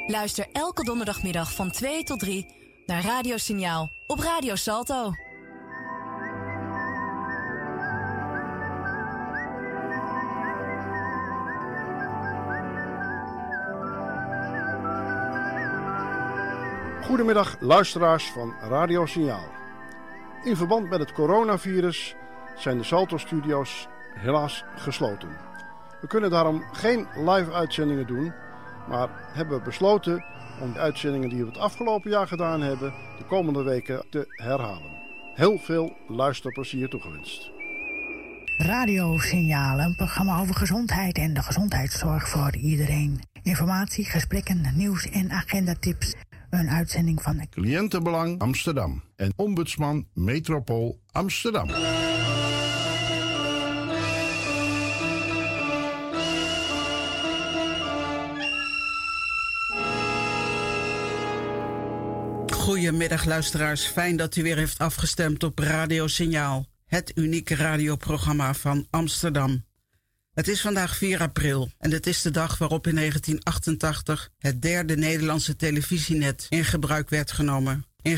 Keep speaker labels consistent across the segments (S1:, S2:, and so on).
S1: Luister elke donderdagmiddag van 2 tot 3 naar Radio Signaal op Radio Salto.
S2: Goedemiddag luisteraars van Radio Signaal. In verband met het coronavirus zijn de Salto-studio's helaas gesloten. We kunnen daarom geen live uitzendingen doen, maar hebben besloten om de uitzendingen die we het afgelopen jaar gedaan hebben de komende weken te herhalen. Heel veel luisterplezier toegewenst.
S3: Radio Signaal, een programma over gezondheid en de gezondheidszorg voor iedereen. Informatie, gesprekken, nieuws en agendatips. Een uitzending van
S2: Cliëntenbelang Amsterdam en Ombudsman Metropool Amsterdam.
S4: Goedemiddag luisteraars, fijn dat u weer heeft afgestemd op Radio Signaal, het unieke radioprogramma van Amsterdam. Het is vandaag 4 april en het is de dag waarop in 1988 het derde Nederlandse televisienet in gebruik werd genomen. In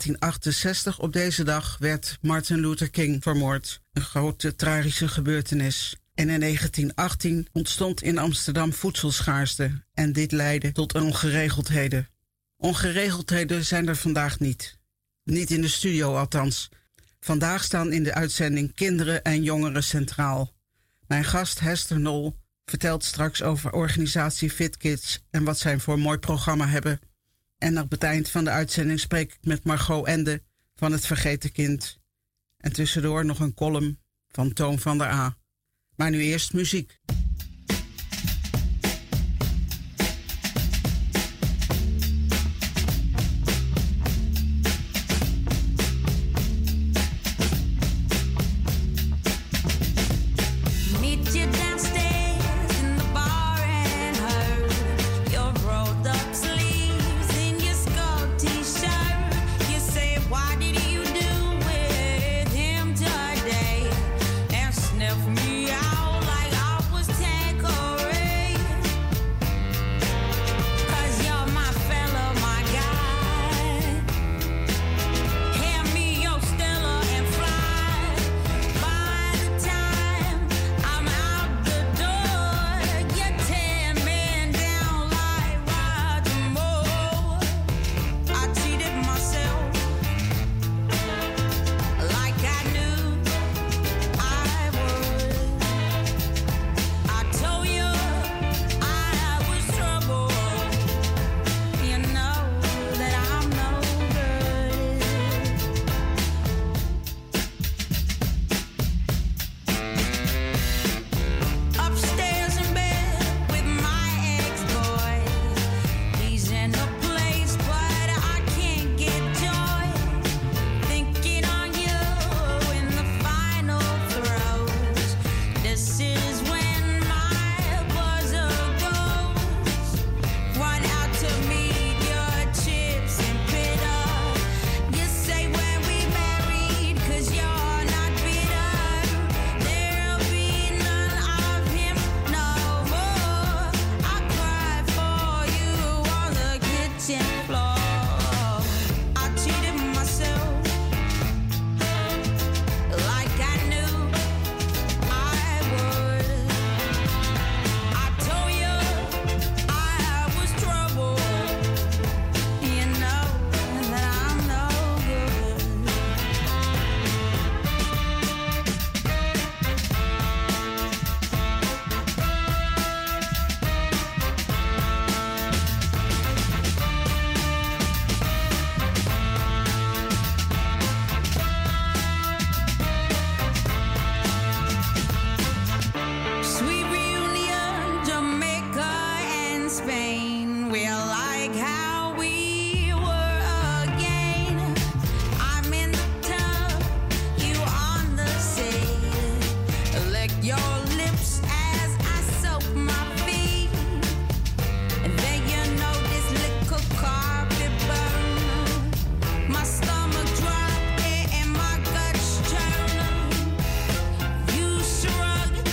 S4: 1968 op deze dag werd Martin Luther King vermoord, een grote tragische gebeurtenis. En in 1918 ontstond in Amsterdam voedselschaarste en dit leidde tot ongeregeldheden. Ongeregeldheden zijn er vandaag niet. Niet in de studio althans. Vandaag staan in de uitzending kinderen en jongeren centraal. Mijn gast Hester Nol vertelt straks over organisatie Fit Kids en wat zij voor een mooi programma hebben. En op het eind van de uitzending spreek ik met Margot Ende van Het Vergeten Kind. En tussendoor nog een column van Toon van der A. Maar nu eerst muziek.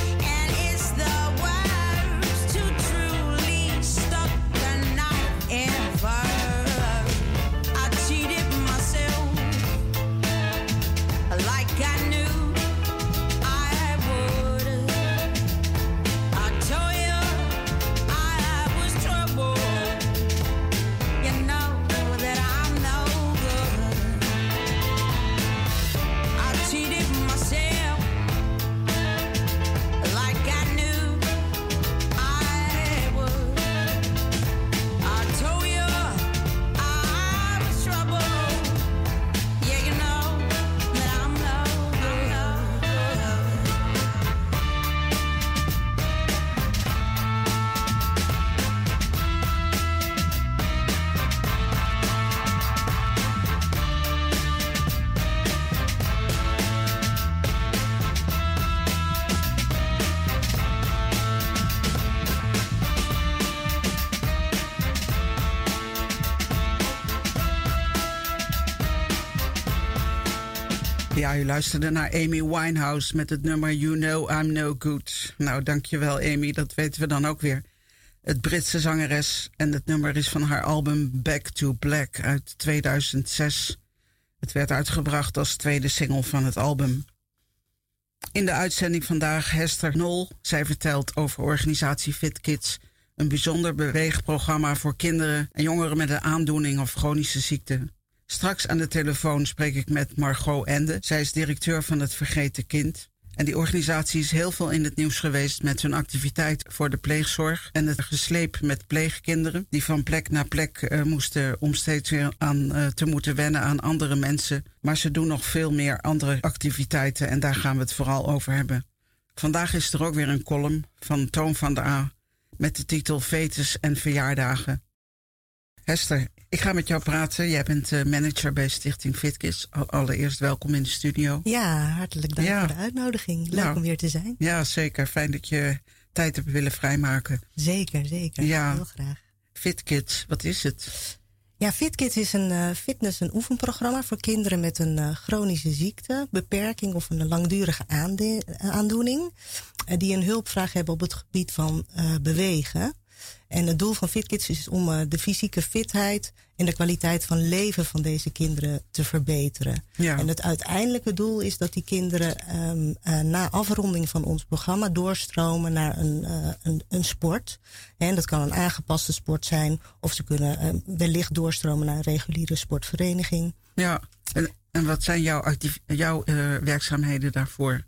S5: Yeah.
S4: Ja, u luisterde naar Amy Winehouse met het nummer You Know I'm No Good. Nou, dankjewel Amy, dat weten we dan ook weer. Het Britse zangeres en het nummer is van haar album Back to Black uit 2006. Het werd uitgebracht als tweede single van het album. In de uitzending vandaag Hester Nol. Zij vertelt over organisatie Fit Kids. Een bijzonder beweegprogramma voor kinderen en jongeren met een aandoening of chronische ziekte. Straks aan de telefoon spreek ik met Margot Ende. Zij is directeur van het Vergeten Kind. En die organisatie is heel veel in het nieuws geweest met hun activiteit voor de pleegzorg. En het gesleep met pleegkinderen die van plek naar plek moesten om steeds weer aan te moeten wennen aan andere mensen. Maar ze doen nog veel meer andere activiteiten en daar gaan we het vooral over hebben. Vandaag is er ook weer een column van Toon van der A met de titel Fetes en Verjaardagen. Hester, ik ga met jou praten. Jij bent manager bij Stichting Fit Kids. Allereerst welkom in de studio.
S5: Ja, hartelijk dank voor de uitnodiging. Leuk om weer te zijn.
S4: Ja, zeker. Fijn dat je tijd hebt willen vrijmaken.
S5: Zeker. Ja. Heel graag.
S4: Fit Kids, wat is het?
S5: Ja, Fit Kids is een fitness- en oefenprogramma voor kinderen met een chronische ziekte, beperking of een langdurige aandoening. Die een hulpvraag hebben op het gebied van bewegen. En het doel van Fit Kids is om de fysieke fitheid en de kwaliteit van leven van deze kinderen te verbeteren. Ja. En het uiteindelijke doel is dat die kinderen na afronding van ons programma doorstromen naar een sport. En dat kan een aangepaste sport zijn of ze kunnen wellicht doorstromen naar een reguliere sportvereniging.
S4: Ja, en wat zijn jouw werkzaamheden daarvoor?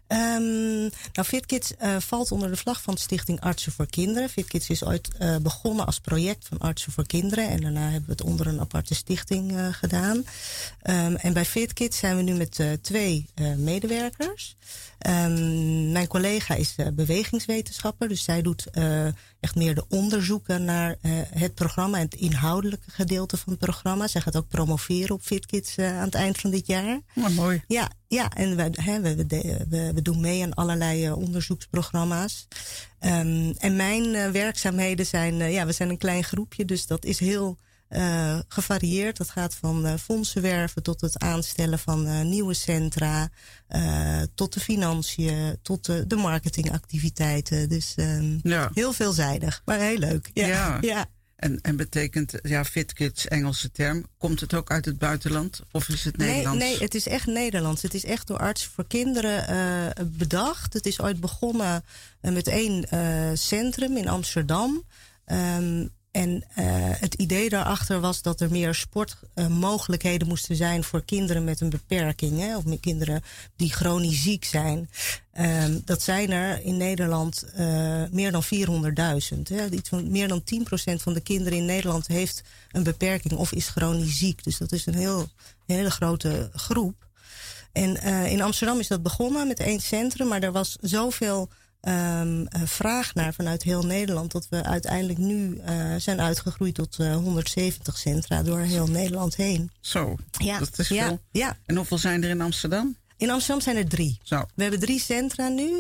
S5: Nou, Fit Kids valt onder de vlag van Stichting Artsen voor Kinderen. Fit Kids is ooit begonnen als project van Artsen voor Kinderen. En daarna hebben we het onder een aparte stichting gedaan. En bij Fit Kids zijn we nu met 2 medewerkers. Mijn collega is bewegingswetenschapper. Dus zij doet echt meer de onderzoeken naar het programma en het inhoudelijke gedeelte van het programma. Zij gaat ook promoveren op Fit Kids aan het eind van dit jaar.
S4: Oh, mooi.
S5: Ja, en we doen mee aan allerlei onderzoeksprogramma's. En mijn werkzaamheden zijn, we zijn een klein groepje, dus dat is heel gevarieerd. Dat gaat van fondsen werven tot het aanstellen van nieuwe centra, tot de financiën, tot de marketingactiviteiten. Dus heel veelzijdig, maar heel leuk. Ja.
S4: En betekent, Fit Kids, Engelse term, komt het ook uit het buitenland of is het Nederlands?
S5: Nee, het is echt Nederlands. Het is echt door Artsen voor Kinderen bedacht. Het is ooit begonnen met 1 centrum in Amsterdam. En het idee daarachter was dat er meer sportmogelijkheden moesten zijn voor kinderen met een beperking. Hè, of met kinderen die chronisch ziek zijn. Dat zijn er in Nederland meer dan 400.000. Iets van meer dan 10% van de kinderen in Nederland heeft een beperking of is chronisch ziek. Dus dat is een hele grote groep. En in Amsterdam is dat begonnen met 1 centrum. Maar er was zoveel vraag naar vanuit heel Nederland dat we uiteindelijk nu zijn uitgegroeid tot 170 centra door heel Nederland heen.
S4: Zo, dat is veel. Ja. En hoeveel zijn er in Amsterdam?
S5: In Amsterdam zijn er 3.
S4: Zo.
S5: We hebben 3 centra nu.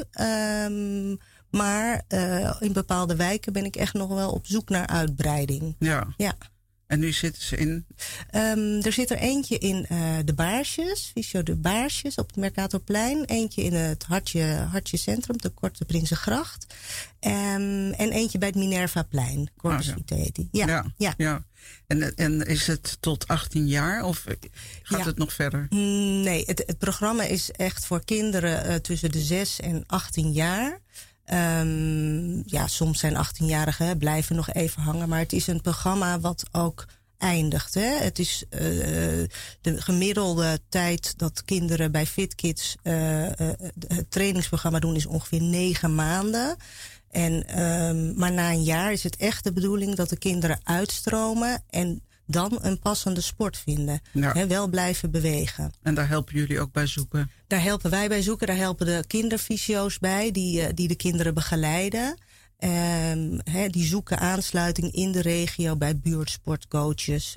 S5: Maar in bepaalde wijken ben ik echt nog wel op zoek naar uitbreiding. Ja.
S4: En nu zitten ze in?
S5: Er zit er eentje in de Baarsjes, Fysio de Baarsjes op het Mercatorplein. Eentje in het Hartje Centrum, de Korte Prinsengracht. En eentje bij het Minervaplein, Corpus Vitae. Ja.
S4: En is het tot 18 jaar of gaat het nog verder?
S5: Nee, het programma is echt voor kinderen tussen de 6 en 18 jaar. Soms zijn 18-jarigen blijven nog even hangen. Maar het is een programma wat ook eindigt. Hè? Het is de gemiddelde tijd dat kinderen bij Fit Kids het trainingsprogramma doen is ongeveer 9 maanden. Maar na een jaar is het echt de bedoeling dat de kinderen uitstromen en dan een passende sport vinden. Ja. Wel blijven bewegen.
S4: En daar helpen jullie ook bij zoeken?
S5: Daar helpen wij bij zoeken. Daar helpen de kinderfysio's bij die de kinderen begeleiden. Die zoeken aansluiting in de regio bij buurtsportcoaches.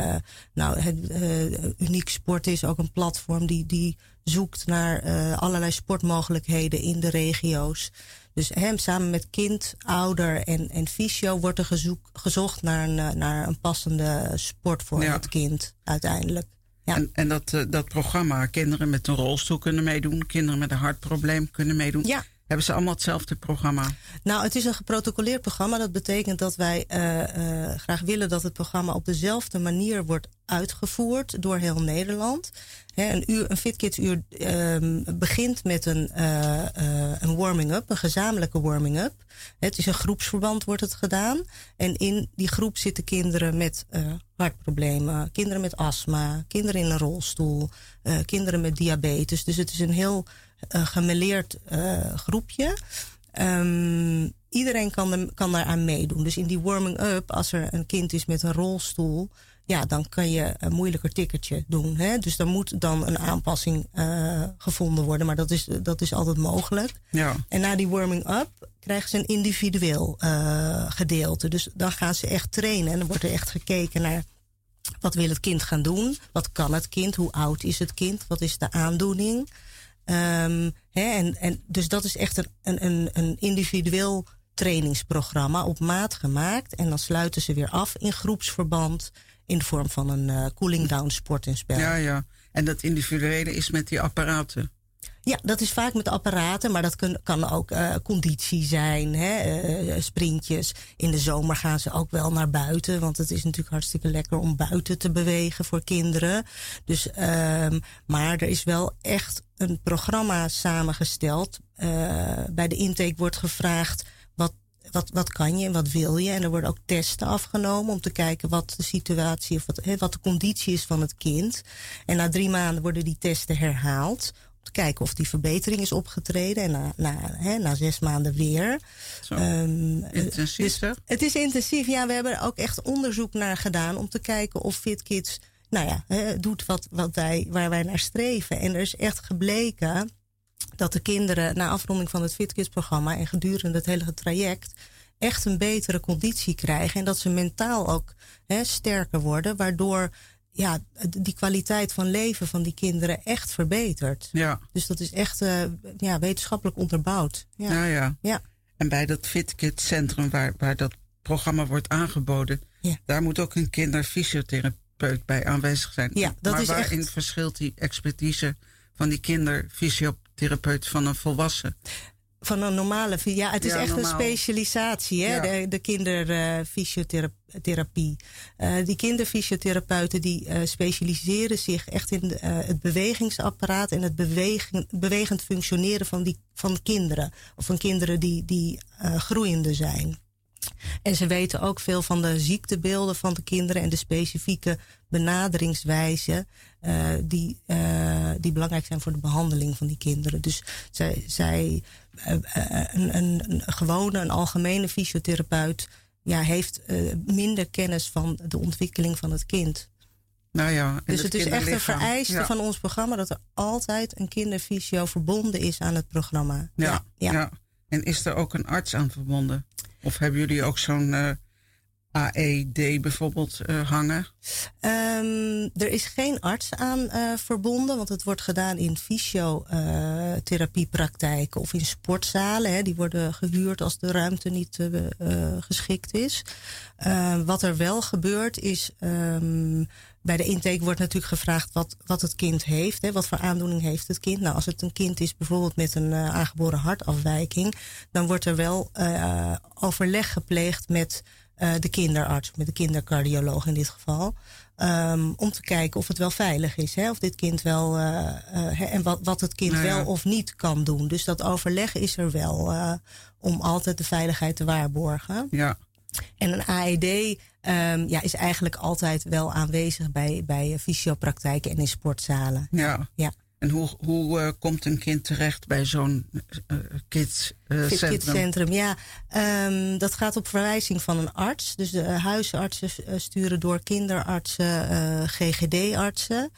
S5: Uniek Sport is ook een platform die zoekt naar allerlei sportmogelijkheden in de regio's. Dus samen met kind, ouder en fysio wordt er gezocht naar een passende sport voor het kind uiteindelijk. Ja.
S4: En dat programma, kinderen met een rolstoel kunnen meedoen, kinderen met een hartprobleem kunnen meedoen.
S5: Ja.
S4: Hebben ze allemaal hetzelfde programma?
S5: Nou, het is een geprotocoleerd programma. Dat betekent dat wij graag willen dat het programma op dezelfde manier wordt uitgevoerd door heel Nederland. Een FitKids-uur begint met een warming-up, een gezamenlijke warming-up. Het is een groepsverband, wordt het gedaan. En in die groep zitten kinderen met hartproblemen, kinderen met astma, kinderen in een rolstoel, kinderen met diabetes. Dus het is een heel gemêleerd groepje. Iedereen kan daaraan meedoen. Dus in die warming-up, als er een kind is met een rolstoel, ja, dan kan je een moeilijker ticketje doen. Hè? Dus dan moet dan een aanpassing gevonden worden. Maar dat is altijd mogelijk.
S4: Ja.
S5: En na die warming-up krijgen ze een individueel gedeelte. Dus dan gaan ze echt trainen. En dan wordt er echt gekeken naar wat wil het kind gaan doen. Wat kan het kind? Hoe oud is het kind? Wat is de aandoening? Dus dat is echt een individueel trainingsprogramma op maat gemaakt. En dan sluiten ze weer af in groepsverband in de vorm van een cooling down sport en spel.
S4: Ja. En dat individuele is met die apparaten?
S5: Ja, dat is vaak met apparaten, maar dat kan ook conditie zijn, sprintjes. In de zomer gaan ze ook wel naar buiten, want het is natuurlijk hartstikke lekker om buiten te bewegen voor kinderen. Dus, maar er is wel echt een programma samengesteld. Bij de intake wordt gevraagd wat kan je en wat wil je. En er worden ook testen afgenomen om te kijken wat de situatie of wat de conditie is van het kind. En na 3 maanden worden die testen herhaald. Te kijken of die verbetering is opgetreden. En na 6 maanden weer.
S4: Intensief,
S5: dus het is intensief. Ja, we hebben er ook echt onderzoek naar gedaan om te kijken of FitKids doet waar wij naar streven. En er is echt gebleken dat de kinderen na afronding van het FitKids-programma en gedurende het hele traject echt een betere conditie krijgen. En dat ze mentaal ook sterker worden, waardoor die kwaliteit van leven van die kinderen echt verbetert.
S4: Ja.
S5: Dus dat is echt wetenschappelijk onderbouwd.
S4: Ja. En bij dat FitKids-centrum waar dat programma wordt aangeboden, daar moet ook een kinderfysiotherapeut bij aanwezig zijn.
S5: Ja, dat
S4: maar
S5: is
S4: waarin
S5: echt
S4: verschilt die expertise van die kinderfysiotherapeut van een volwassen?
S5: Van een normale, het is echt
S4: normaal.
S5: een specialisatie, de kinderfysiotherapie. Die kinderfysiotherapeuten die specialiseren zich echt in het bewegingsapparaat en het bewegend functioneren van kinderen. Of van kinderen die groeiende zijn. En ze weten ook veel van de ziektebeelden van de kinderen en de specifieke benaderingswijzen die belangrijk zijn voor de behandeling van die kinderen. Dus zij een algemene fysiotherapeut heeft minder kennis van de ontwikkeling van het kind.
S4: Nou ja,
S5: dus het is echt een vereiste van ons programma dat er altijd een kinderfysio verbonden is aan het programma.
S4: Ja. En is er ook een arts aan verbonden? Of hebben jullie ook zo'n AED bijvoorbeeld hangen?
S5: Er is geen arts aan verbonden, want het wordt gedaan in fysiotherapiepraktijken of in sportzalen. Die worden gehuurd als de ruimte niet geschikt is. Wat er wel gebeurt is, bij de intake wordt natuurlijk gevraagd wat het kind heeft. Wat voor aandoening heeft het kind? Nou, als het een kind is bijvoorbeeld met een aangeboren hartafwijking, dan wordt er wel overleg gepleegd met de kinderarts, met de kindercardioloog in dit geval. Om te kijken of het wel veilig is. Of dit kind wel en wat het kind wel of niet kan doen. Dus dat overleg is er wel om altijd de veiligheid te waarborgen.
S4: Ja.
S5: En een AED is eigenlijk altijd wel aanwezig bij fysiopraktijken en in sportzalen.
S4: Ja. En hoe komt een kind terecht bij zo'n
S5: kidscentrum? Ja, dat gaat op verwijzing van een arts. Dus de huisartsen sturen door kinderartsen, GGD-artsen.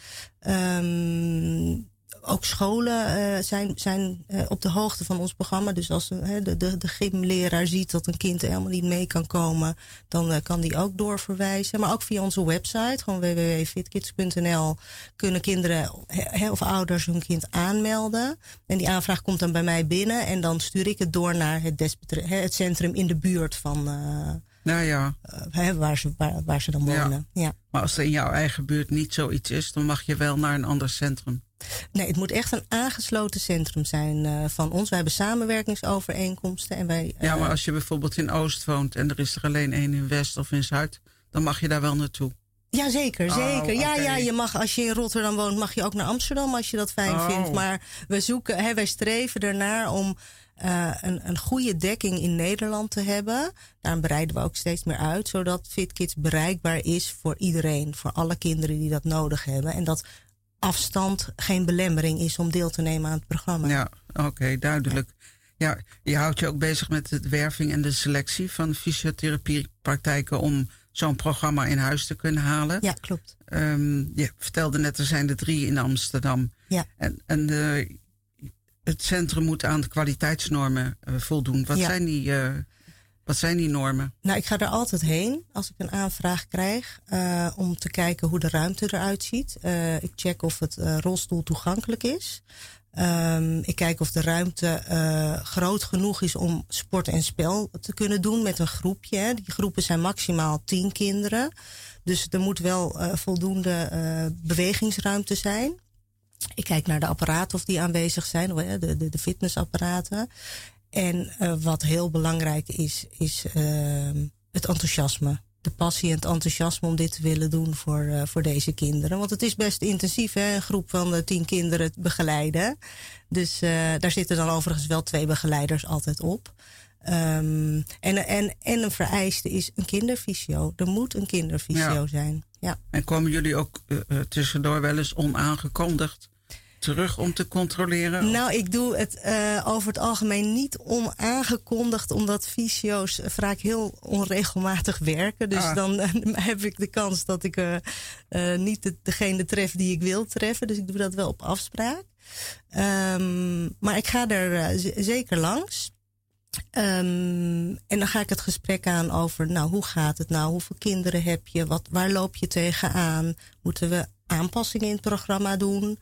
S5: Ook scholen zijn op de hoogte van ons programma. Dus als de gymleraar ziet dat een kind helemaal niet mee kan komen, dan kan die ook doorverwijzen. Maar ook via onze website, gewoon www.fitkids.nl, kunnen kinderen of ouders hun kind aanmelden. En die aanvraag komt dan bij mij binnen en dan stuur ik het door naar het centrum in de buurt
S4: Nou ja.
S5: Waar ze dan wonen. Ja.
S4: Maar als er in jouw eigen buurt niet zoiets is, dan mag je wel naar een ander centrum.
S5: Nee, het moet echt een aangesloten centrum zijn van ons. Wij hebben samenwerkingsovereenkomsten. En wij,
S4: ja, maar als je bijvoorbeeld in Oost woont en er is er alleen één in West of in Zuid, dan mag je daar wel naartoe.
S5: Ja, zeker.
S4: Okay.
S5: Ja, je mag, als je in Rotterdam woont, mag je ook naar Amsterdam als je dat fijn vindt. Maar wij streven ernaar om een goede dekking in Nederland te hebben. Daarom breiden we ook steeds meer uit, zodat FitKids bereikbaar is voor iedereen. Voor alle kinderen die dat nodig hebben. En dat afstand geen belemmering is om deel te nemen aan het programma.
S4: Ja, oké, duidelijk. Ja, je houdt je ook bezig met de werving en de selectie van fysiotherapiepraktijken om zo'n programma in huis te kunnen halen.
S5: Ja, klopt.
S4: Je vertelde net, er zijn er 3 in Amsterdam.
S5: Ja.
S4: En het centrum moet aan de kwaliteitsnormen voldoen. Wat zijn die normen?
S5: Nou, ik ga er altijd heen als ik een aanvraag krijg om te kijken hoe de ruimte eruit ziet. Ik check of het rolstoel toegankelijk is. Ik kijk of de ruimte groot genoeg is om sport en spel te kunnen doen met een groepje. Hè. Die groepen zijn maximaal 10 kinderen. Dus er moet wel voldoende bewegingsruimte zijn. Ik kijk naar de apparaten of die aanwezig zijn, de fitnessapparaten. En wat heel belangrijk is het enthousiasme. De passie en het enthousiasme om dit te willen doen voor deze kinderen. Want het is best intensief, hè, een groep van 10 kinderen begeleiden. Dus daar zitten dan overigens wel 2 begeleiders altijd op. En een vereiste is een kinderfysio. Er moet een kinderfysio zijn. Ja.
S4: En komen jullie ook tussendoor wel eens onaangekondigd terug om te controleren?
S5: Nou, ik doe het over het algemeen niet onaangekondigd, omdat fysio's vaak heel onregelmatig werken. Dus dan heb ik de kans dat ik niet degene tref die ik wil treffen. Dus ik doe dat wel op afspraak. Maar ik ga er zeker langs. En dan ga ik het gesprek aan over, nou, hoe gaat het nou? Hoeveel kinderen heb je? Waar loop je tegenaan? Moeten we aanpassingen in het programma doen?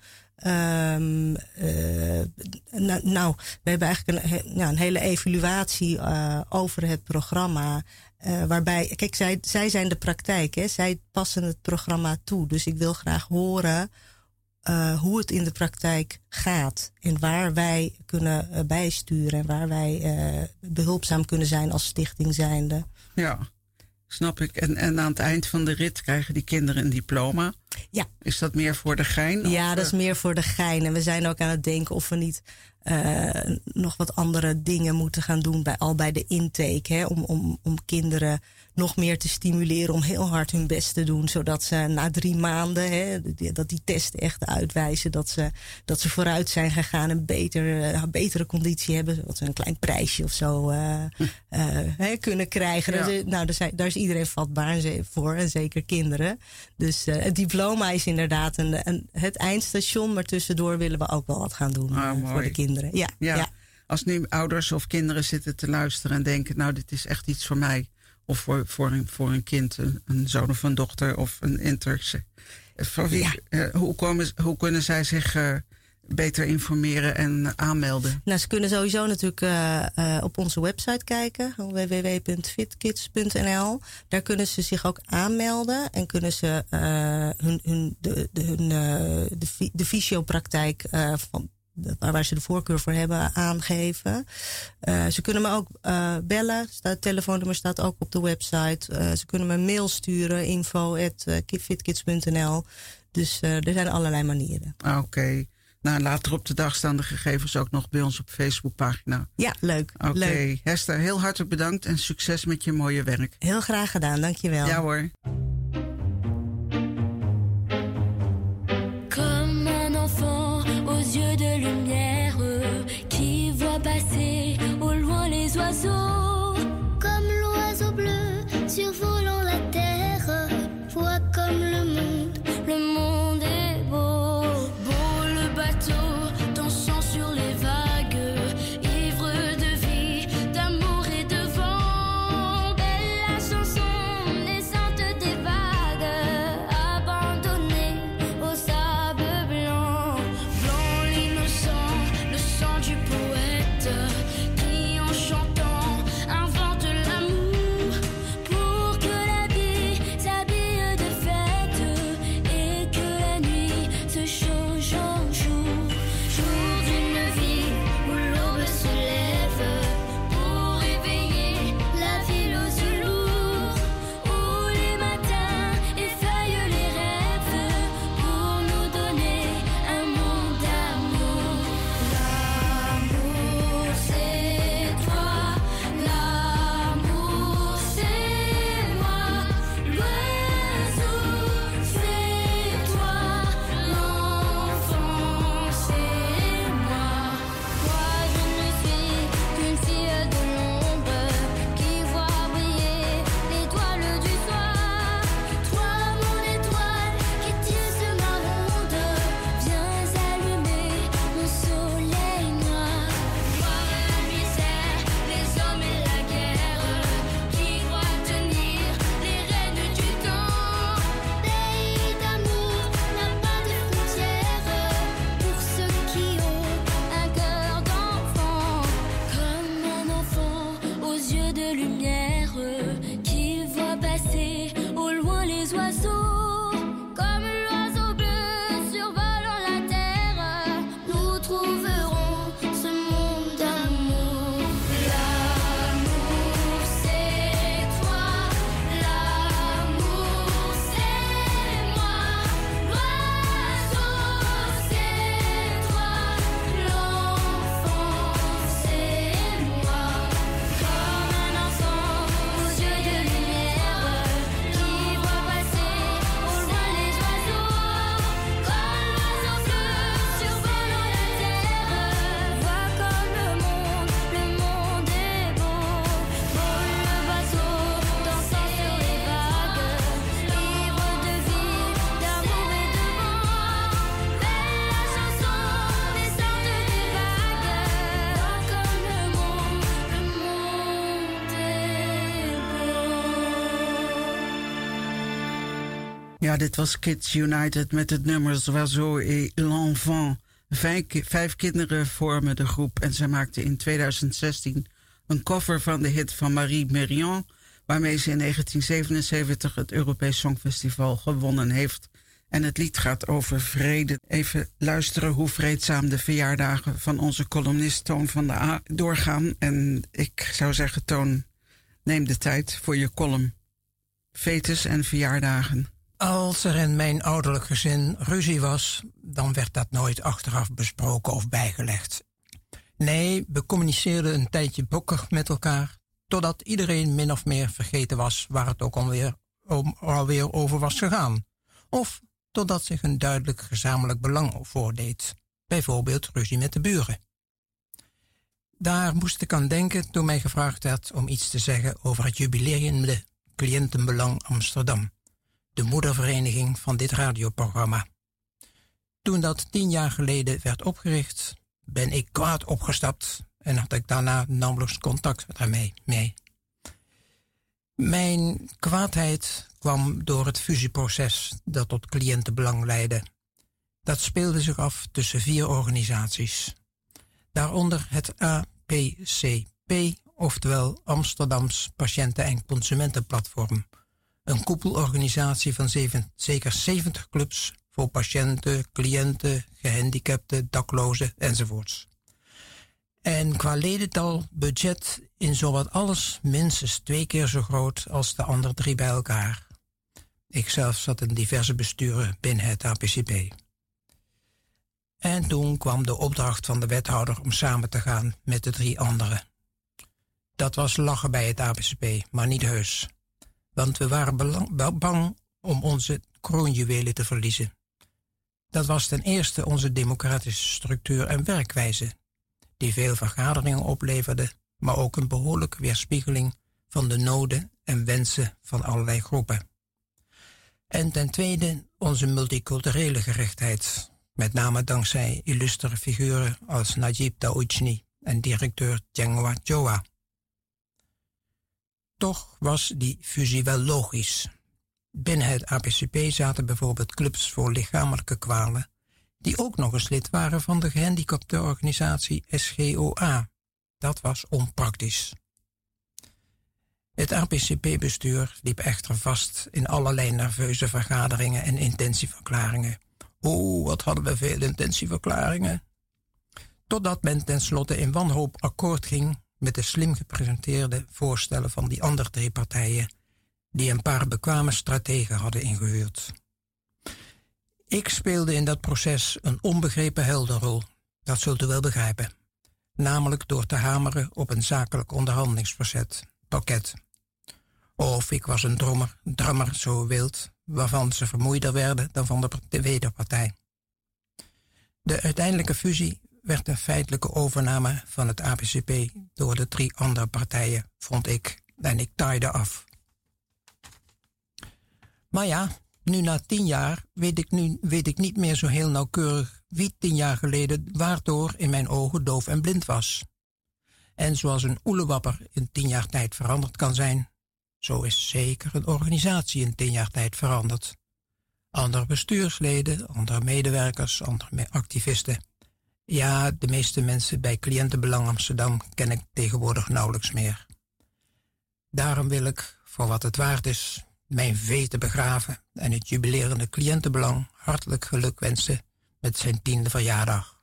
S5: We hebben eigenlijk een hele evaluatie over het programma. Waarbij, kijk, zij zijn de praktijk, hè? Zij passen het programma toe. Dus ik wil graag horen hoe het in de praktijk gaat. En waar wij kunnen bijsturen. En waar wij behulpzaam kunnen zijn als stichting zijnde.
S4: Ja, snap ik. En aan het eind van de rit krijgen die kinderen een diploma.
S5: Ja.
S4: Is dat meer voor de gein?
S5: Ja, dat is meer voor de gein. En we zijn ook aan het denken of we niet nog wat andere dingen moeten gaan doen bij de intake. Hè? Om kinderen nog meer te stimuleren om heel hard hun best te doen. Zodat ze na 3 maanden, hè, dat die testen echt uitwijzen dat ze vooruit zijn gegaan en betere conditie hebben. Zodat ze een klein prijsje of zo kunnen krijgen. Ja. Daar is iedereen vatbaar voor, en zeker kinderen. Dus het diploma is inderdaad het eindstation. Maar tussendoor willen we ook wel wat gaan doen voor de kinderen. Ja.
S4: Als nu ouders of kinderen zitten te luisteren en denken, nou, dit is echt iets voor mij. Of voor een kind, een zoon of een dochter of een interse. Hoe kunnen zij zich beter informeren en aanmelden?
S5: Nou, ze kunnen sowieso natuurlijk op onze website kijken, www.fitkids.nl. Daar kunnen ze zich ook aanmelden en kunnen ze de fysiopraktijk waar ze de voorkeur voor hebben aangeven. Ze kunnen me ook bellen. Het telefoonnummer staat ook op de website. Ze kunnen me een mail sturen, info@fitkids.nl. Dus er zijn allerlei manieren.
S4: Oké. Nou, later op de dag staan de gegevens ook nog bij ons op Facebookpagina.
S5: Ja, leuk.
S4: Oké. Hester, heel hartelijk bedankt en succes met je mooie werk.
S5: Heel graag gedaan, dankjewel.
S4: Ja hoor.
S6: Comme un enfant aux yeux de lumière qui voit passer au loin les oiseaux.
S7: Comme l'oiseau bleu survolant la terre, voit comme le monde est beau.
S6: Beau le bateau dansant sur les vagues, ivre de vie, d'amour et de vent. Belle la chanson naissante des vagues, abandonnée au sable blanc. Blanc l'innocent, le sang du poète qui en chantant de lumière qui voit passer au loin les oiseaux. Comme l'oiseau bleu survolant la terre, nous trouverons ce monde d'amour. L'amour c'est toi, l'amour c'est moi, l'oiseau c'est toi, l'enfant c'est moi. Comme un enfant aux yeux de lumière qui voit passer au loin les oiseaux. Comme l'oiseau bleu survolant la terre, vois comme le monde est beau. Beau le bateau dansant sur les vagues, libre de vie, d'amour et de vent. Belle la chanson naissante des vagues, vois comme le monde est beau.
S4: Ja, dit was Kids United met het nummer Oiseau et l'Enfant. 5 kinderen vormen de groep en zij maakten in 2016 een cover van de hit van Marie Merian, waarmee ze in 1977 het Europees Songfestival gewonnen heeft. En het lied gaat over vrede. Even luisteren hoe vreedzaam de verjaardagen van onze columnist Toon van der A doorgaan. En ik zou zeggen, Toon, neem de tijd voor je column. Fetes en verjaardagen.
S8: Als er in mijn ouderlijk gezin ruzie was, dan werd dat nooit achteraf besproken of bijgelegd. Nee, we communiceerden een tijdje bokkig met elkaar, totdat iedereen min of meer vergeten was waar het ook alweer over was gegaan. Of totdat zich een duidelijk gezamenlijk belang voordeed. Bijvoorbeeld ruzie met de buren. Daar moest ik aan denken toen mij gevraagd werd om iets te zeggen over het jubileumde Cliëntenbelang Amsterdam. De moedervereniging van dit radioprogramma. Toen dat 10 jaar geleden werd opgericht, ben ik kwaad opgestapt en had ik daarna nauwelijks contact daarmee. Mijn kwaadheid kwam door het fusieproces dat tot cliëntenbelang leidde. Dat speelde zich af tussen 4 organisaties. Daaronder het APCP, oftewel Amsterdams Patiënten- en Consumentenplatform. Een koepelorganisatie van zeker 70 clubs voor patiënten, cliënten, gehandicapten, daklozen enzovoorts. En qua ledental, budget in zowat alles minstens 2 keer zo groot als de andere 3 bij elkaar. Ikzelf zat in diverse besturen binnen het APCP. En toen kwam de opdracht van de wethouder om samen te gaan met de 3 anderen. Dat was lachen bij het APCP, maar niet heus. Want we waren bang om onze kroonjuwelen te verliezen. Dat was ten eerste onze democratische structuur en werkwijze, die veel vergaderingen opleverde, maar ook een behoorlijke weerspiegeling van de noden en wensen van allerlei groepen. En ten tweede onze multiculturele gerichtheid, met name dankzij illustere figuren als Najib Daoudjni en directeur Tjengoa Joa. Toch was die fusie wel logisch. Binnen het APCP zaten bijvoorbeeld clubs voor lichamelijke kwalen, die ook nog eens lid waren van de gehandicaptenorganisatie SGOA. Dat was onpraktisch. Het APCP-bestuur liep echter vast in allerlei nerveuze vergaderingen en intentieverklaringen. Wat hadden we veel intentieverklaringen. Totdat men tenslotte in wanhoop akkoord ging met de slim gepresenteerde voorstellen van die andere 3 partijen, die een paar bekwame strategen hadden ingehuurd. Ik speelde in dat proces een onbegrepen heldenrol, dat zult u wel begrijpen. Namelijk door te hameren op een zakelijk onderhandelingspakket. Of ik was een drammer zo wild, waarvan ze vermoeider werden dan van de wederpartij. De uiteindelijke fusie werd een feitelijke overname van het APCP door de 3 andere partijen, vond ik, en ik taaide af. Maar ja, nu na 10 jaar weet ik niet meer zo heel nauwkeurig wie 10 jaar geleden waardoor in mijn ogen doof en blind was. En zoals een oelewapper in 10 jaar tijd veranderd kan zijn, zo is zeker een organisatie in 10 jaar tijd veranderd. Andere bestuursleden, andere medewerkers, andere activisten. Ja, de meeste mensen bij Cliëntenbelang Amsterdam ken ik tegenwoordig nauwelijks meer. Daarom wil ik, voor wat het waard is, mijn vee te begraven en het jubilerende cliëntenbelang hartelijk geluk wensen met zijn 10e verjaardag.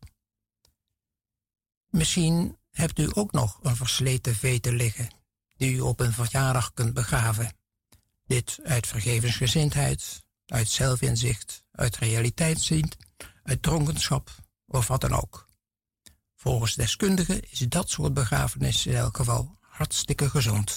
S8: Misschien hebt u ook nog een versleten vee te liggen die u op een verjaardag kunt begraven. Dit uit vergevensgezindheid, uit zelfinzicht, uit realiteitszin, uit dronkenschap of wat dan ook. Volgens deskundigen is dat soort begrafenis in elk geval hartstikke gezond.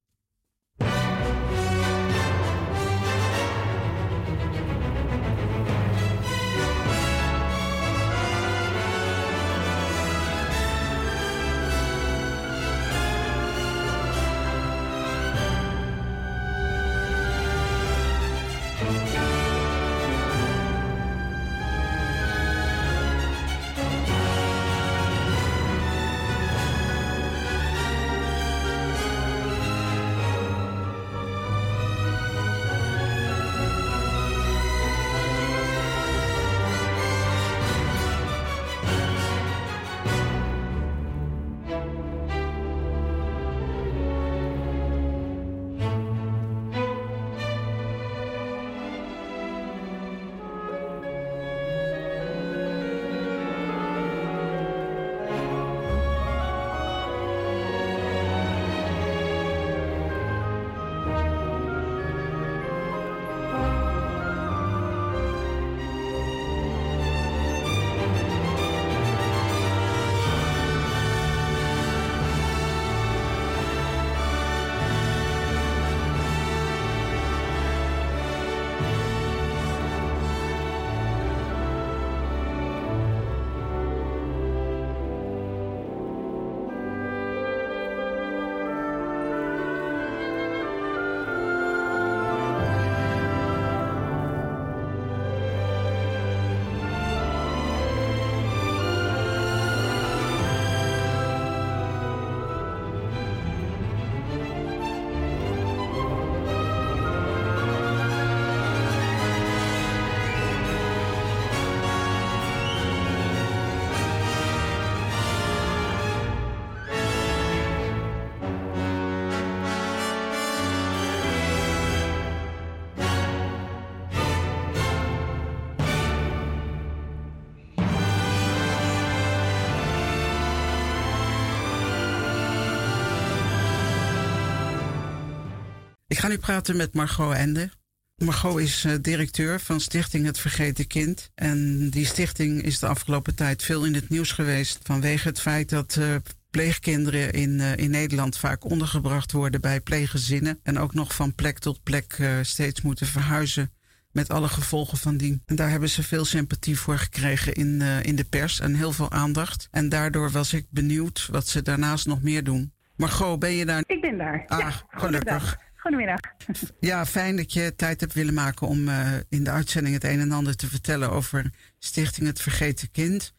S4: Ik ga nu praten met Margot Ende. Margot is directeur van Stichting Het Vergeten Kind. En die stichting is de afgelopen tijd veel in het nieuws geweest vanwege het feit dat pleegkinderen in Nederland vaak ondergebracht worden bij pleeggezinnen. En ook nog van plek tot plek steeds moeten verhuizen met alle gevolgen van dien. En daar hebben ze veel sympathie voor gekregen in de pers en heel veel aandacht. En daardoor was ik benieuwd wat ze daarnaast nog meer doen. Margot, ben je daar?
S9: Ik ben daar.
S4: Ah,
S9: ja,
S4: gelukkig.
S9: Goedemiddag.
S4: Ja, fijn dat je tijd hebt willen maken om in de uitzending het een en ander te vertellen over Stichting Het Vergeten Kind.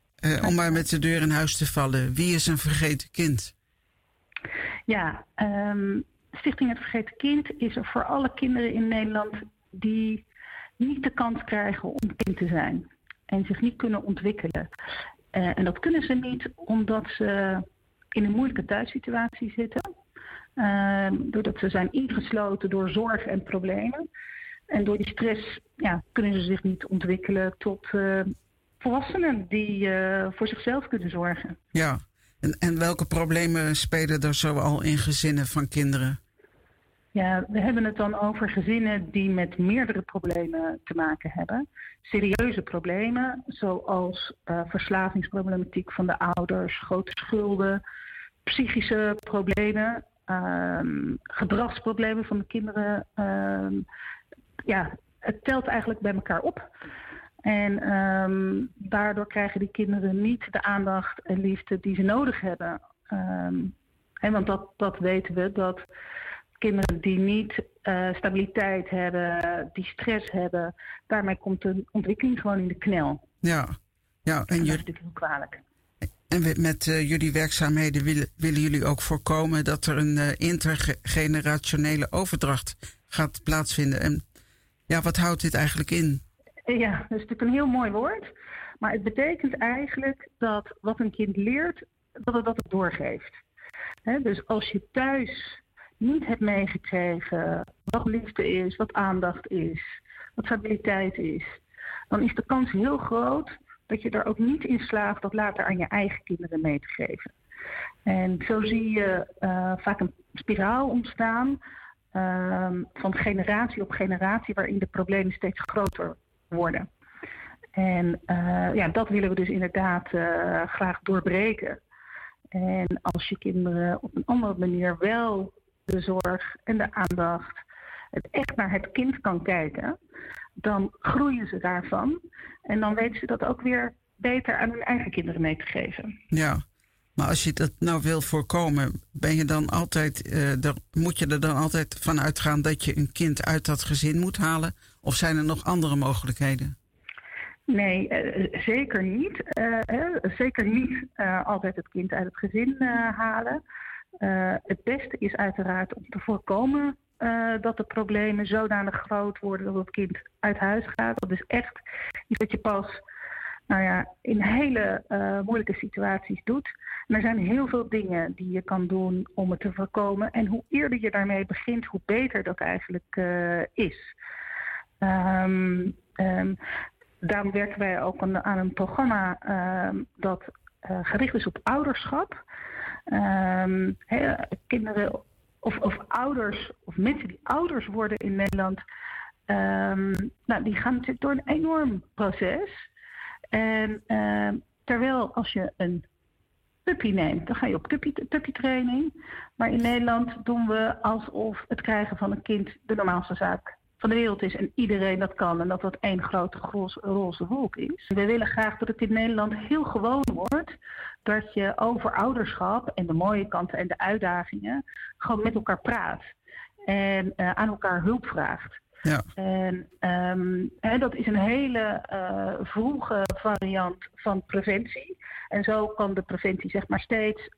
S4: Om maar met de deur in huis te vallen. Wie is een vergeten kind?
S9: Ja, Stichting Het Vergeten Kind is er voor alle kinderen in Nederland die niet de kans krijgen om kind te zijn. En zich niet kunnen ontwikkelen. En dat kunnen ze niet omdat ze in een moeilijke thuissituatie zitten. Doordat ze zijn ingesloten door zorg en problemen. En door die stress kunnen ze zich niet ontwikkelen tot volwassenen die voor zichzelf kunnen zorgen.
S4: Ja, en welke problemen spelen er zo al in gezinnen van kinderen?
S9: Ja, we hebben het dan over gezinnen die met meerdere problemen te maken hebben. Serieuze problemen, zoals verslavingsproblematiek van de ouders, grote schulden, psychische problemen, gedragsproblemen van de kinderen. Het telt eigenlijk bij elkaar op. En daardoor krijgen die kinderen niet de aandacht en liefde die ze nodig hebben. Want dat weten we, dat kinderen die niet stabiliteit hebben, die stress hebben, daarmee komt de ontwikkeling gewoon in de knel.
S4: Ja, en
S9: dat is natuurlijk heel kwalijk.
S4: En met jullie werkzaamheden willen jullie ook voorkomen dat er een intergenerationele overdracht gaat plaatsvinden. En ja, wat houdt dit eigenlijk in?
S9: Ja, dat is natuurlijk een heel mooi woord. Maar het betekent eigenlijk dat wat een kind leert, dat het doorgeeft. Dus als je thuis niet hebt meegekregen wat liefde is, wat aandacht is, wat stabiliteit is, dan is de kans heel groot dat je er ook niet in slaagt dat later aan je eigen kinderen mee te geven. En zo zie je vaak een spiraal ontstaan van generatie op generatie waarin de problemen steeds groter worden. En dat willen we dus inderdaad graag doorbreken. En als je kinderen op een andere manier wel de zorg en de aandacht, het echt naar het kind kan kijken, dan groeien ze daarvan. En dan weten ze dat ook weer beter aan hun eigen kinderen mee te geven.
S4: Ja, maar als je dat nou wil voorkomen, ben je dan altijd, moet je er dan altijd van uitgaan dat je een kind uit dat gezin moet halen? Of zijn er nog andere mogelijkheden?
S9: Nee, zeker niet. Zeker niet altijd het kind uit het gezin halen. Het beste is uiteraard om te voorkomen dat de problemen zodanig groot worden dat het kind uit huis gaat. Dat is echt iets wat je pas in hele moeilijke situaties doet. En er zijn heel veel dingen die je kan doen om het te voorkomen. En hoe eerder je daarmee begint, hoe beter dat eigenlijk is. Daarom werken wij ook aan een programma dat gericht is op ouderschap. Kinderen of ouders of mensen die ouders worden in Nederland, die gaan natuurlijk door een enorm proces. En terwijl als je een puppy neemt, dan ga je op puppytraining. Maar in Nederland doen we alsof het krijgen van een kind de normaalste zaak van de wereld is en iedereen dat kan en dat dat één grote roze wolk is. We willen graag dat het in Nederland heel gewoon wordt dat je over ouderschap en de mooie kanten en de uitdagingen gewoon met elkaar praat en aan elkaar hulp vraagt.
S4: Ja.
S9: En dat is een hele vroege variant van preventie. En zo kan de preventie zeg maar steeds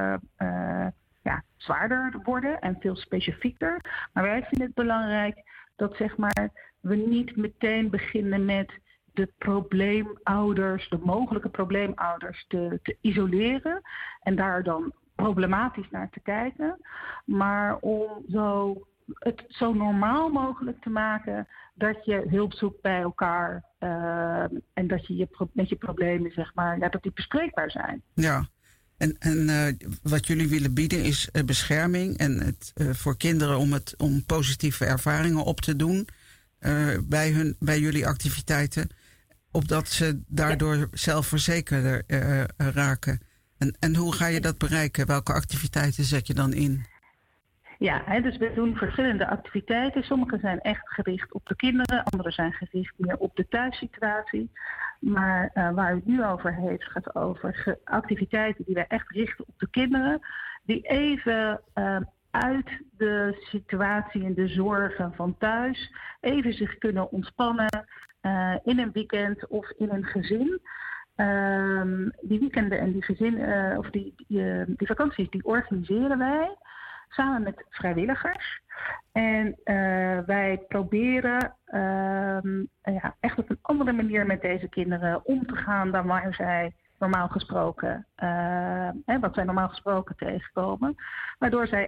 S9: zwaarder worden en veel specifieker. Maar wij vinden het belangrijk dat zeg maar we niet meteen beginnen met de probleemouders, de mogelijke probleemouders te isoleren en daar dan problematisch naar te kijken. Maar om het zo normaal mogelijk te maken dat je hulp zoekt bij elkaar en dat je met je problemen zeg maar, dat die bespreekbaar zijn.
S4: Ja. En wat jullie willen bieden is bescherming en het voor kinderen om positieve ervaringen op te doen bij jullie activiteiten, opdat ze daardoor zelfverzekerder raken. En hoe ga je dat bereiken? Welke activiteiten zet je dan in?
S9: Ja, dus we doen verschillende activiteiten. Sommige zijn echt gericht op de kinderen, andere zijn gericht meer op de thuissituatie. Maar waar het nu over heeft, gaat over activiteiten die wij echt richten op de kinderen. Die even uit de situatie en de zorgen van thuis even zich kunnen ontspannen in een weekend of in een gezin. Die weekenden en die vakanties, die organiseren wij samen met vrijwilligers. En wij proberen echt op een andere manier met deze kinderen om te gaan dan waar zij normaal gesproken, wat zij normaal gesproken tegenkomen. Waardoor zij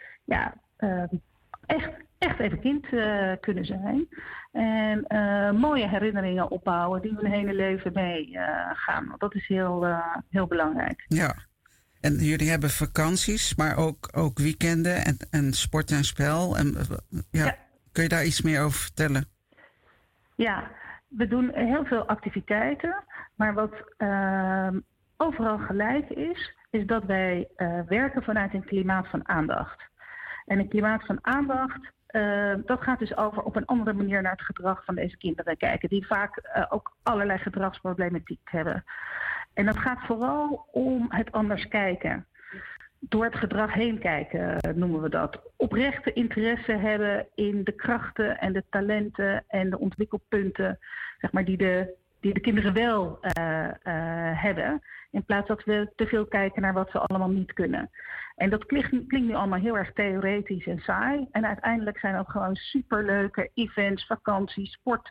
S9: echt even kind kunnen zijn. En mooie herinneringen opbouwen die hun hele leven mee gaan. Dat is heel belangrijk.
S4: Ja. En jullie hebben vakanties, maar ook weekenden en sport en spel. Kun je daar iets meer over vertellen? Ja,
S9: we doen heel veel activiteiten. Maar wat overal gelijk is dat wij werken vanuit een klimaat van aandacht. En een klimaat van aandacht, dat gaat dus over op een andere manier naar het gedrag van deze kinderen kijken. Die vaak ook allerlei gedragsproblematiek hebben. En dat gaat vooral om het anders kijken. Door het gedrag heen kijken noemen we dat. Oprechte interesse hebben in de krachten en de talenten en de ontwikkelpunten zeg maar, die de kinderen wel hebben. In plaats dat we te veel kijken naar wat ze allemaal niet kunnen. En dat klinkt nu allemaal heel erg theoretisch en saai. En uiteindelijk zijn ook gewoon superleuke events, vakanties, sport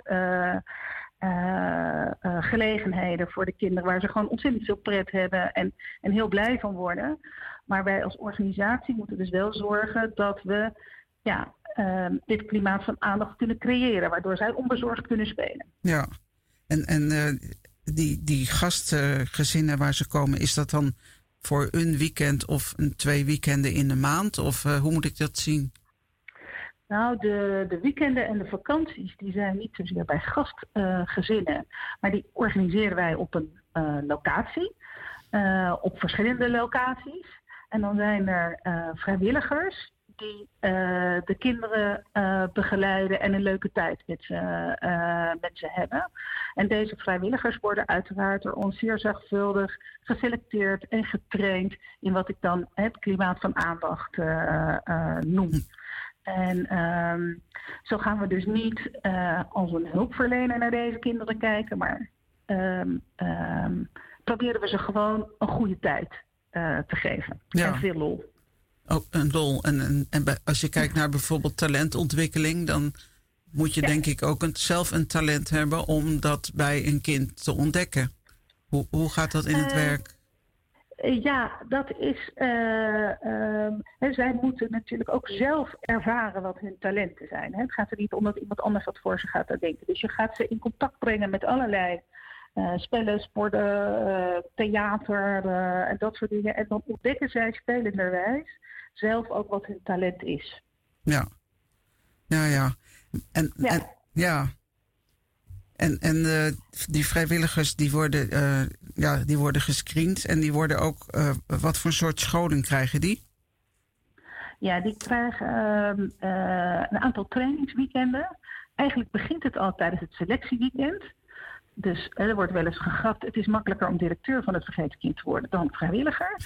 S9: gelegenheden voor de kinderen waar ze gewoon ontzettend veel pret hebben en heel blij van worden. Maar wij als organisatie moeten dus wel zorgen dat we dit klimaat van aandacht kunnen creëren, waardoor zij onbezorgd kunnen spelen.
S4: Ja, en die gastgezinnen waar ze komen, is dat dan voor een weekend of 2 weekenden in de maand? Of hoe moet ik dat zien?
S9: Nou, de weekenden en de vakanties die zijn niet zozeer bij gastgezinnen, maar die organiseren wij op een locatie, op verschillende locaties. En dan zijn er vrijwilligers die de kinderen begeleiden en een leuke tijd met ze hebben. En deze vrijwilligers worden uiteraard door ons zeer zorgvuldig geselecteerd en getraind in wat ik dan het klimaat van aandacht noem. En zo gaan we dus niet als een hulpverlener naar deze kinderen kijken, maar proberen we ze gewoon een goede tijd te geven.
S4: Ja.
S9: En veel lol.
S4: Oh, een lol. En als je kijkt naar bijvoorbeeld talentontwikkeling, dan moet je denk ik ook zelf een talent hebben om dat bij een kind te ontdekken. Hoe gaat dat in het werk?
S9: Ja, dat is... zij moeten natuurlijk ook zelf ervaren wat hun talenten zijn. Het gaat er niet om dat iemand anders wat voor ze gaat denken. Dus je gaat ze in contact brengen met allerlei spellen, sporten, theater en dat soort dingen. En dan ontdekken zij spelenderwijs zelf ook wat hun talent is. Ja. En die vrijwilligers die worden gescreend en die worden ook... wat voor soort scholing krijgen die? Ja, die krijgen een aantal trainingsweekenden. Eigenlijk begint het al tijdens het selectieweekend. Dus er wordt wel eens gegrapt. Het is makkelijker om directeur van het Vergeten Kind te worden dan vrijwilliger.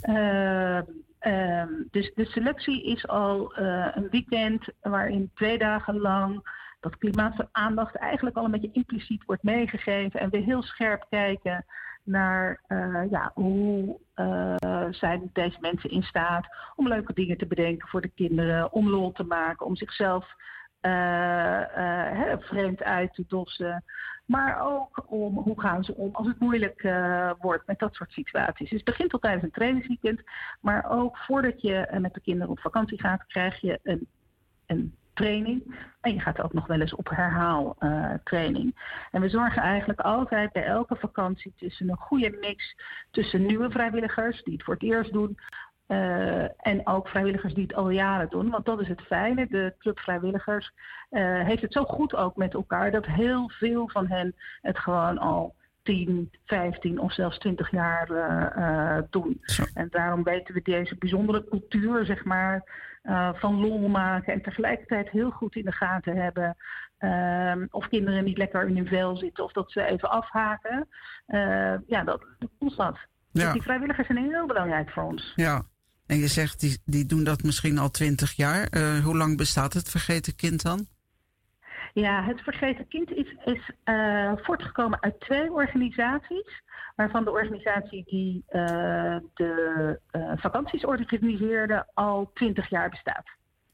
S9: Dus de selectie is al een weekend waarin 2 dagen lang dat klimaat van aandacht eigenlijk al een beetje impliciet wordt meegegeven. En we heel scherp kijken naar hoe zijn deze mensen in staat om leuke dingen te bedenken voor de kinderen, om lol te maken, om zichzelf vreemd uit te dossen. Maar ook om hoe gaan ze om als het moeilijk wordt met dat soort situaties. Dus het begint al tijdens een trainingsweekend. Maar ook voordat je met de kinderen op vakantie gaat, krijg je een training. En je gaat ook nog wel eens op herhaaltraining. En we zorgen eigenlijk altijd bij elke vakantie tussen een goede mix tussen nieuwe vrijwilligers die het voor het eerst doen. En ook vrijwilligers die het al jaren doen. Want dat is het fijne. De club vrijwilligers heeft het zo goed ook met elkaar dat heel veel van hen het gewoon al 10, 15 of zelfs 20 jaar doen. En daarom weten we deze bijzondere cultuur, zeg maar, van lol maken en tegelijkertijd heel goed in de gaten hebben of kinderen niet lekker in hun vel zitten of dat ze even afhaken. Dat ons dat. Ja. Dus die vrijwilligers zijn heel belangrijk voor ons. Ja. En je zegt, die doen dat misschien al 20 jaar. Hoe lang bestaat het Vergeten Kind dan? Ja, het Vergeten Kind is voortgekomen uit 2 organisaties. Waarvan de organisatie die de vakanties organiseerde al 20 jaar bestaat.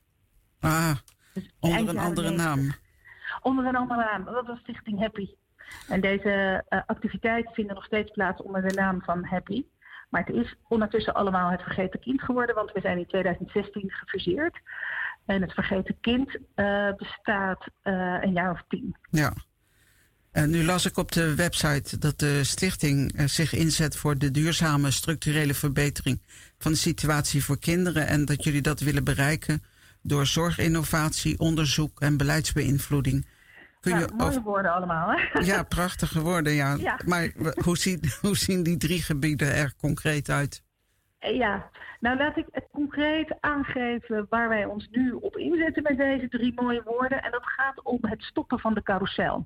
S9: Dus onder een andere naam. Onder een andere naam. Dat was Stichting Happy. En deze activiteiten vinden nog steeds plaats onder de naam van Happy. Maar het is ondertussen allemaal het Vergeten Kind geworden, want we zijn in 2016 gefuseerd. En het Vergeten Kind bestaat een jaar of 10. Ja. En nu las ik op de website dat de stichting zich inzet voor de duurzame structurele verbetering van de situatie voor kinderen. En dat jullie dat willen bereiken door zorginnovatie, onderzoek en beleidsbeïnvloeding. Mooie woorden allemaal, hè? Ja, prachtige woorden, ja. Maar hoe zien die 3 gebieden er concreet uit? Ja, nou laat ik het concreet aangeven waar wij ons nu op inzetten met deze 3 mooie woorden. En dat gaat om het stoppen van de carousel.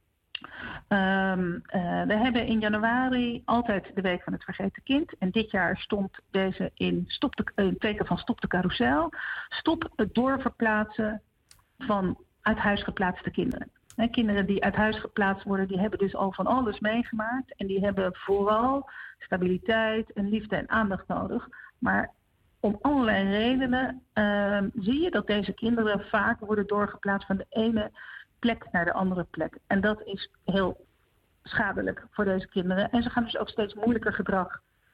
S9: We hebben in januari altijd de Week van het Vergeten Kind. En dit jaar stond deze in teken van Stop de Carousel. Stop het doorverplaatsen van uit huis geplaatste kinderen. Kinderen die uit huis geplaatst worden, die hebben dus al van alles meegemaakt. En die hebben vooral stabiliteit en liefde en aandacht nodig. Maar om allerlei redenen zie je dat deze kinderen vaak worden doorgeplaatst van de ene plek naar de andere plek. En dat is heel schadelijk voor deze kinderen. En ze gaan dus ook steeds moeilijker gedrag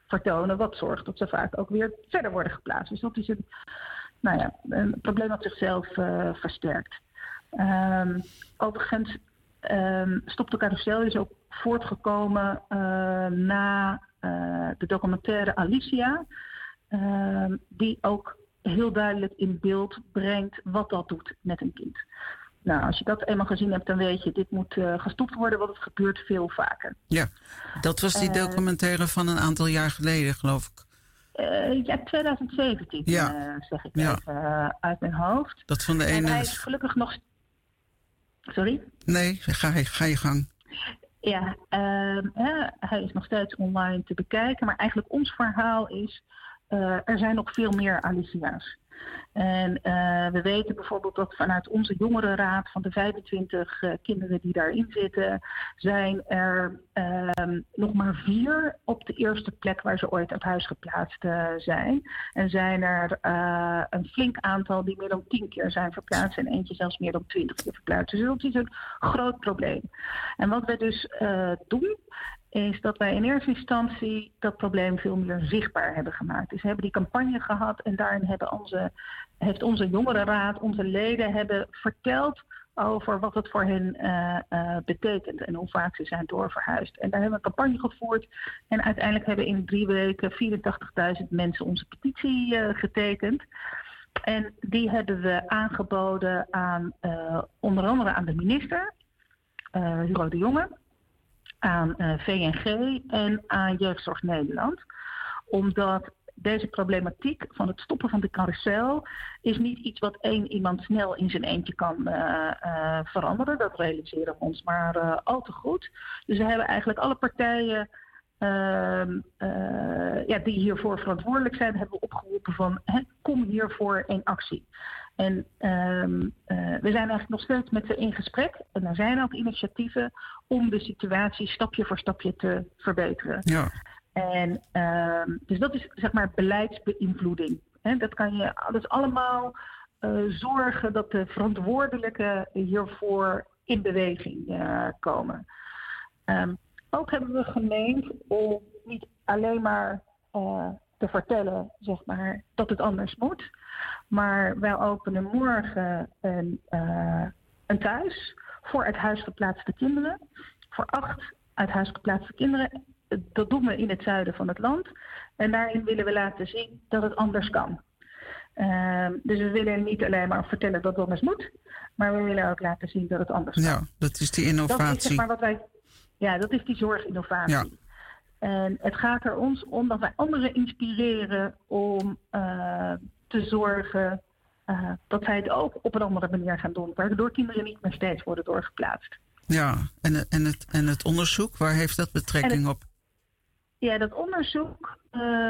S9: vertonen, wat zorgt dat ze vaak ook weer verder worden geplaatst. Dus dat is een probleem dat zichzelf versterkt. Overigens, Stop de Carousel is ook voortgekomen na de documentaire Alicia, die ook heel duidelijk in beeld brengt wat dat doet met een kind. Nou, als je dat eenmaal gezien hebt, dan weet je, dit moet gestopt worden, want het gebeurt veel vaker.
S4: Ja, dat was die documentaire van een aantal jaar geleden, geloof ik.
S9: 2017, zeg ik even uit mijn hoofd.
S4: Dat van de ene...
S9: En hij is gelukkig nog... Sorry?
S4: Nee, ga je gang.
S9: Ja, hij is nog steeds online te bekijken, maar eigenlijk ons verhaal is... er zijn nog veel meer Alicia's. En we weten bijvoorbeeld dat vanuit onze jongerenraad van de 25 kinderen die daarin zitten, zijn er nog maar 4 op de eerste plek waar ze ooit uit huis geplaatst zijn. En zijn er een flink aantal die meer dan 10 keer zijn verplaatst en eentje zelfs meer dan 20 keer verplaatst. Dus dat is een groot probleem. En wat wij dus doen, is dat wij in eerste instantie dat probleem veel meer zichtbaar hebben gemaakt. Dus we hebben die campagne gehad en daarin heeft onze jongerenraad, onze leden hebben verteld over wat het voor hen betekent en hoe vaak ze zijn doorverhuisd. En daar hebben we een campagne gevoerd en uiteindelijk hebben in 3 weken 84.000 mensen onze petitie getekend. En die hebben we aangeboden aan onder andere aan de minister, Hugo de Jonge, aan VNG en aan Jeugdzorg Nederland. Omdat deze problematiek van het stoppen van de carousel is niet iets wat één iemand snel in zijn eentje kan veranderen. Dat realiseren we ons maar al te goed. Dus we hebben eigenlijk alle partijen die hiervoor verantwoordelijk zijn, hebben we opgeroepen van kom hiervoor in actie. En we zijn eigenlijk nog steeds met ze in gesprek. En er zijn ook initiatieven om de situatie stapje voor stapje te verbeteren. Ja. En dus dat is zeg maar beleidsbeïnvloeding. Dat is allemaal zorgen dat de verantwoordelijken hiervoor in beweging komen. Ook hebben we gemeend om niet alleen maar te vertellen, zeg maar, dat het anders moet. Maar wij openen morgen een thuis voor uit huis geplaatste kinderen. Voor 8 uit huis geplaatste kinderen. Dat doen we in het zuiden van het land. En daarin willen we laten zien dat het anders kan. Dus we willen niet alleen maar vertellen dat het anders moet. Maar we willen ook laten zien dat het anders kan.
S4: Ja, dat is die innovatie.
S9: Dat is, zeg maar, dat is die zorginnovatie. Ja. En het gaat er ons om dat wij anderen inspireren om te zorgen dat zij het ook op een andere manier gaan doen. Waardoor kinderen niet meer steeds worden doorgeplaatst.
S4: Ja, en het onderzoek, waar heeft dat betrekking op?
S9: Ja, dat onderzoek,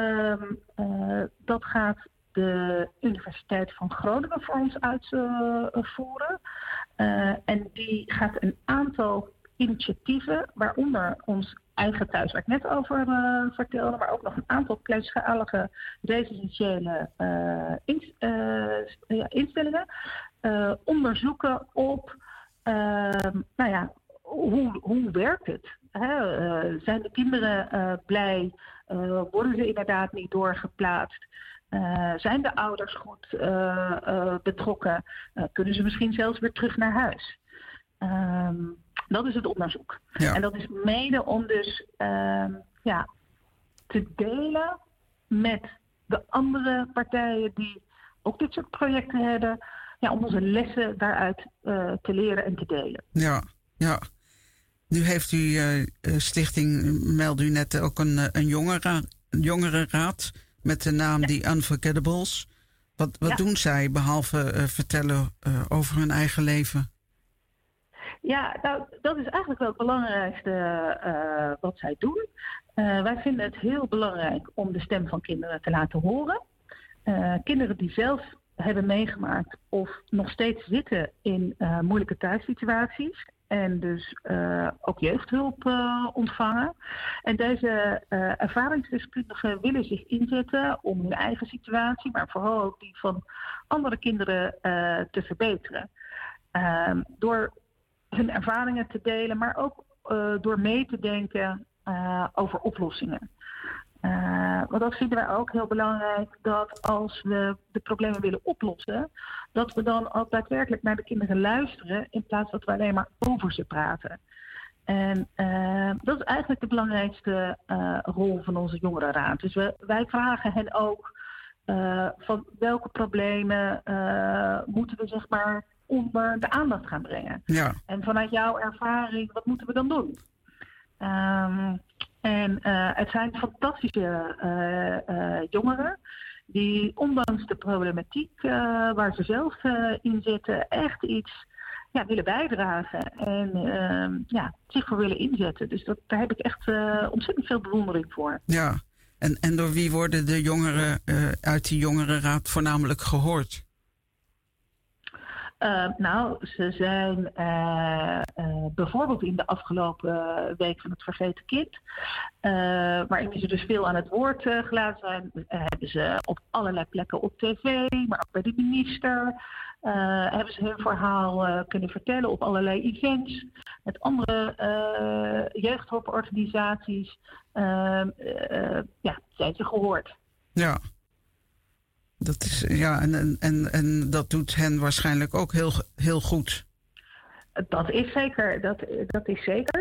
S9: dat gaat de Universiteit van Groningen voor ons uitvoeren. En die gaat een aantal initiatieven, waaronder ons eigen thuis waar ik net over vertelde, maar ook nog een aantal kleinschalige residentiële instellingen onderzoeken op hoe werkt het? Zijn de kinderen blij? Worden ze inderdaad niet doorgeplaatst? Zijn de ouders goed betrokken? Kunnen ze misschien zelfs weer terug naar huis? Dat is het onderzoek. Ja. En dat is mede om dus te delen met de andere partijen die ook dit soort projecten hebben. Ja, om onze lessen daaruit te leren en te delen.
S4: Ja. Nu heeft u stichting, meldde u net, ook een jongerenraad met de naam The Unforgettables. Wat doen zij behalve vertellen over hun eigen leven?
S9: Ja, nou, dat is eigenlijk wel het belangrijkste wat zij doen. Wij vinden het heel belangrijk om de stem van kinderen te laten horen. Kinderen die zelf hebben meegemaakt of nog steeds zitten in moeilijke thuissituaties. En dus ook jeugdhulp ontvangen. En deze ervaringsdeskundigen willen zich inzetten om hun eigen situatie, maar vooral ook die van andere kinderen te verbeteren. Door hun ervaringen te delen, maar ook door mee te denken over oplossingen. Want dat vinden wij ook heel belangrijk, dat als we de problemen willen oplossen, dat we dan ook daadwerkelijk naar de kinderen luisteren in plaats dat we alleen maar over ze praten. En dat is eigenlijk de belangrijkste rol van onze jongerenraad. Dus wij vragen hen ook van welke problemen moeten we zeg maar onder de aandacht gaan brengen.
S4: Ja.
S9: En vanuit jouw ervaring, wat moeten we dan doen? Het zijn fantastische jongeren die ondanks de problematiek waar ze zelf in zitten echt iets willen bijdragen en zich voor willen inzetten. Dus daar heb ik echt ontzettend veel bewondering voor.
S4: Ja, en door wie worden de jongeren uit die jongerenraad voornamelijk gehoord?
S9: Ze zijn bijvoorbeeld in de afgelopen week van het Vergeten Kind, waarin ze dus veel aan het woord gelaten zijn, hebben ze op allerlei plekken op tv, maar ook bij de minister, hebben ze hun verhaal kunnen vertellen op allerlei events met andere jeugdhulporganisaties. Zijn ze gehoord.
S4: Ja. Dat is, en dat doet hen waarschijnlijk ook heel goed.
S9: Dat is zeker. Dat is zeker.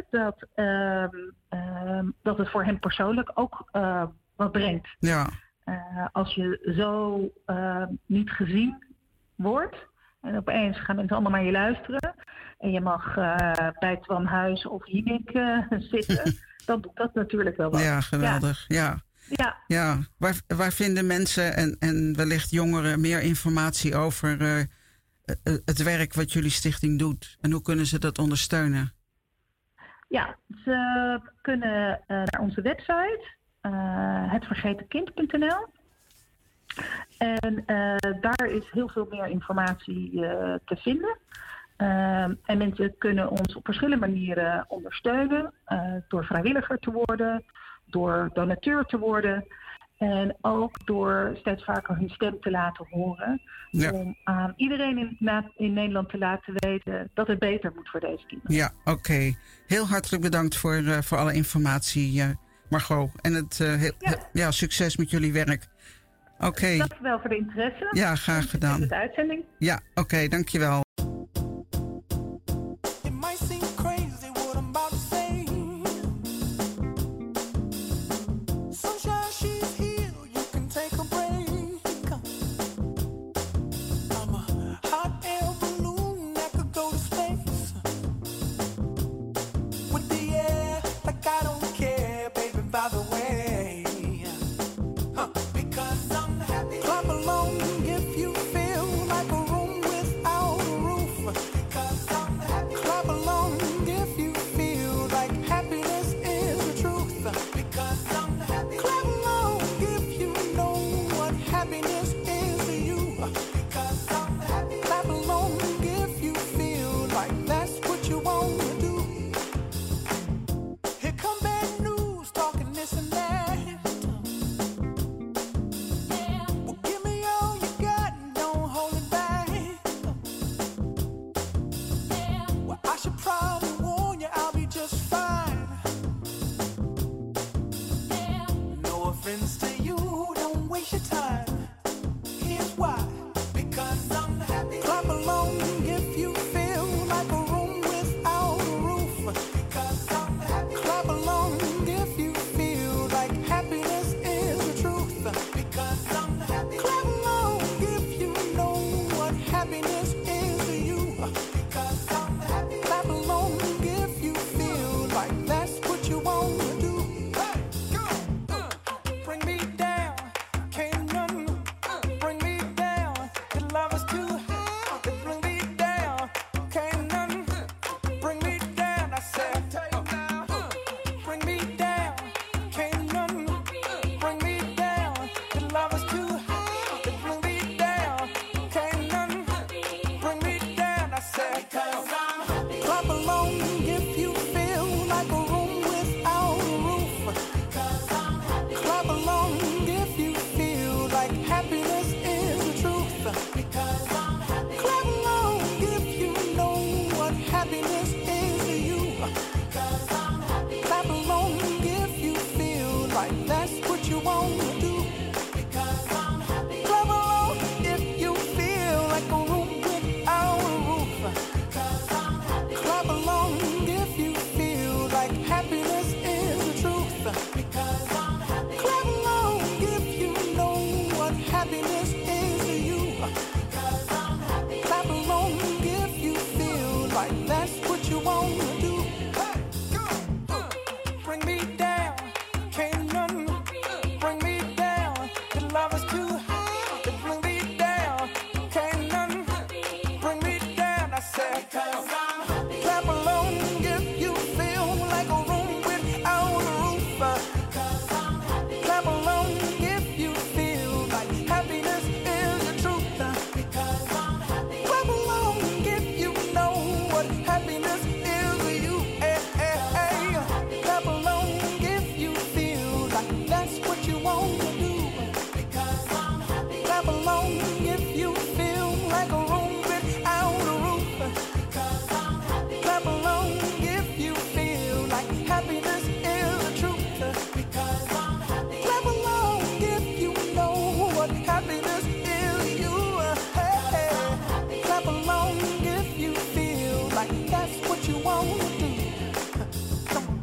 S9: Dat het voor hen persoonlijk ook wat brengt. Ja. Als je zo niet gezien wordt en opeens gaan mensen allemaal naar je luisteren en je mag bij Twan Huis of Jinek zitten, dan doet dat natuurlijk wel wat.
S4: Ja, geweldig. Ja. Ja, waar vinden mensen en wellicht jongeren meer informatie over het werk wat jullie stichting doet? En hoe kunnen ze dat ondersteunen?
S9: Ja, ze kunnen naar onze website, hetvergetenkind.nl. En daar is heel veel meer informatie te vinden. En mensen kunnen ons op verschillende manieren ondersteunen. Door vrijwilliger te worden, door donateur te worden en ook door steeds vaker hun stem te laten horen. Ja. Om aan iedereen in Nederland te laten weten dat het beter moet voor deze kinderen.
S4: Ja, oké. Heel hartelijk bedankt voor alle informatie, Margot. En succes met jullie werk. Oké.
S9: Dank wel voor de interesse.
S4: Ja, graag gedaan.
S9: Met de uitzending.
S4: Ja, oké, dankjewel.
S10: Clap along if you feel like a room without a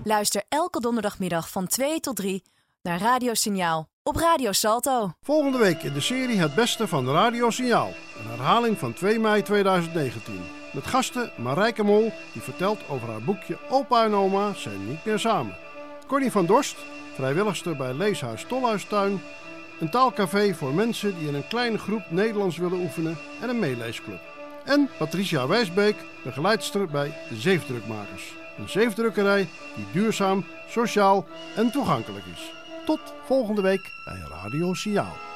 S1: Luister elke donderdagmiddag van 2 tot 3 naar Radio Signaal op Radio Salto.
S2: Volgende week in de serie Het Beste van Radio Signaal. Een herhaling van 2 mei 2019. Met gasten Marijke Mol, die vertelt over haar boekje Opa en Oma zijn niet meer samen. Connie van Dorst, vrijwilligster bij Leeshuis Tolhuistuin. Een taalcafé voor mensen die in een kleine groep Nederlands willen oefenen en een meeleesclub. En Patricia Wijsbeek, begeleidster bij Zeefdrukmakers. Een zeefdrukkerij die duurzaam, sociaal en toegankelijk is. Tot volgende week bij Radio Signaal.